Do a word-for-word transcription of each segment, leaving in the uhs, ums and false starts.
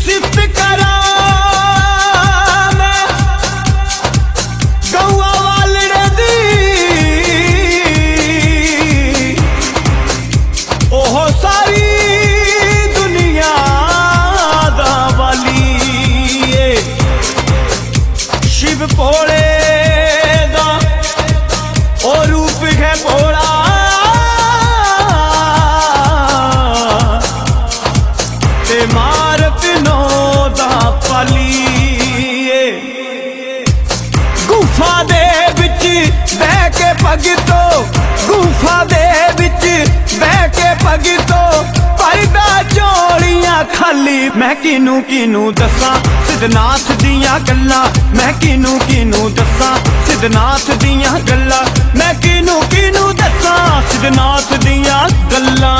सिफत करा मैं गौआ वालड़े दी ओह सारी दुनिया दा वाली शिव भोले दा ओ रूप है भोला मारत नो दा पाली गुफा दे विच बह के भगतो गुफा दे विच बह के भगतो परदा चोलियां खाली मैं किनू किनू दसां सिद्धनाथ दियां गल्लां मैं किनू किनू दसां सिद्धनाथ दियां गल्लां मैं किनू किनू दसां सिद्धनाथ दियां गल्लां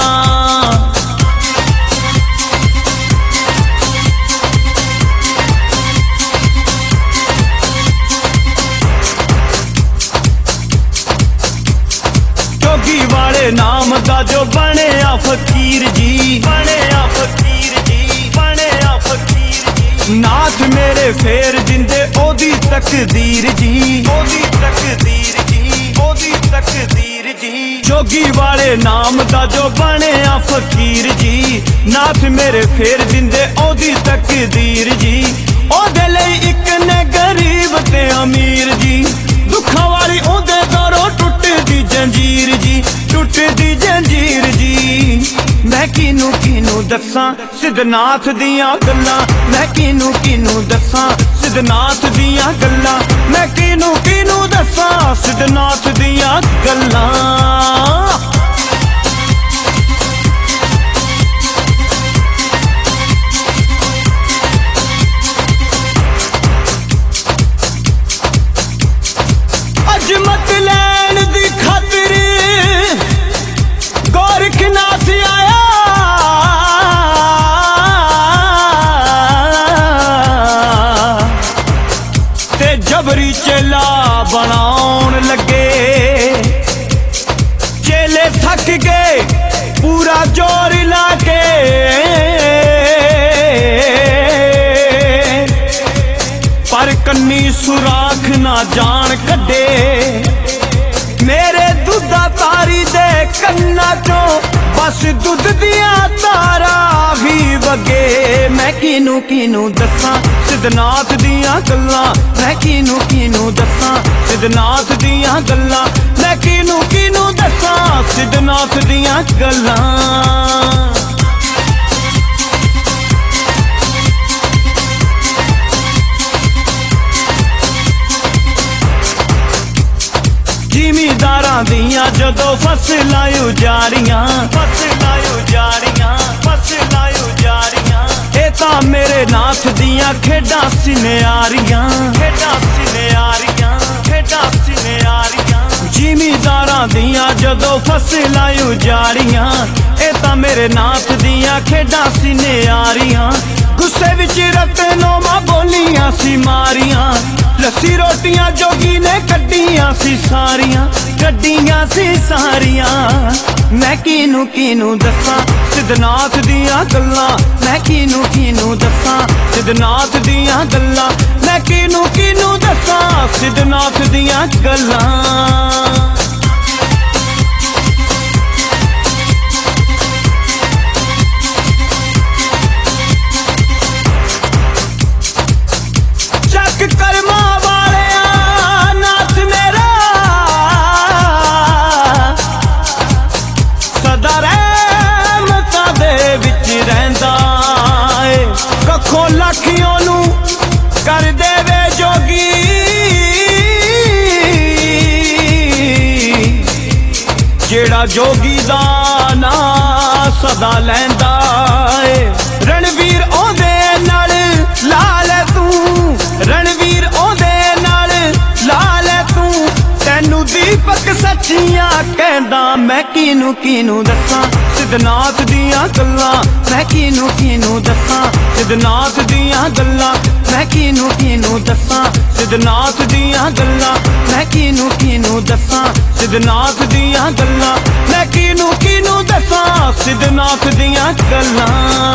वाले नाम दा जो बने आ फकीर जी बने आ फकीर जी बने आ फकीर जी नाथ मेरे फेर दिंदे ओदी तकदीर जी ओदी तकदीर जी ओदी तकदीर जी जोगी वाले नाम दा जो बने आ फकीर जी नाथ मेरे फेर दिंदे ओदी तकदीर जी ओदे लई इक ने गरीब ते अमीर जी दुखा वाली ओदे दरों टुटदी जंजीर जी टुटदी जंजीर जी मैं किनू किनू दसां सिद्धनाथ दियां गल्लां मैं किनू किनू दसां सिद्धनाथ दियां गल्लां मैं किनू किनू दसां सिद्धनाथ दियां गल्लां अजमत लैन दी खातिर गोरखनाथ आया ते जबरी चेला बनाउण लगे चेले थक गए पूरा जोर ला के पर कन्नी सुराख ना जान कड्डे मेरे दुधा तारी दे कन्ना चो बस दुध दिया तारा भी वगे मैं किनू किनू दसां सिद्धनाथ दियां गल्लां मैं किनू किनू दसां सिद्धनाथ दियां गल्लां मैं किनू किनू दसां सिद्धनाथ दियां गल्लां जिमीदारां दियां जदों फसलां उजारियां फसलां उजारियां फसलां उजारियां ए तां मेरे नाथ दियां खेडां सिनियारियां खेडां सिनियारियां खेडां सिनियारियां जिमीदारां दियां जदों फसलां उजारियां ए तां मेरे नाथ दियां खेडां सिनियारियां गुस्से विच रतनों मां बोलियां सी मारियां लस्सी रोटियां जोगी ने कड्डियां सी सारियां कड्डियां सी सारियां मैं किनू किनू दसां सिद्धनाथ दियां गल्लां मैं किनू किनू दसां सिद्धनाथ दियां गल्लां मैं किनू किनू दसां सिद्धनाथ दियां गल्लां कर्मा वाले नाथ मेरा सदा रहमतां दे विच रहिंदा ए कखों लाखियों नू कर देवे जोगी जेड़ा जोगी दा नां सदा लैंदा ए रणवीर ओदे नाल ला ले तू रणवीर ओदे नाल ला ले तू तैनू दीपक सच्चियां कहंदा मैं किनू किनू दसां सिद्धनाथ दियां गल्लां मैं किनू किनू दसां सिद्धनाथ दियां गल्लां मैं किनू किनू दसां सिद्धनाथ दियां गल्लां मैं किनू किनू दसां सिद्धनाथ दियां गल्लां मैं किनू किनू दसां सिद्धनाथ दियां गल्लां।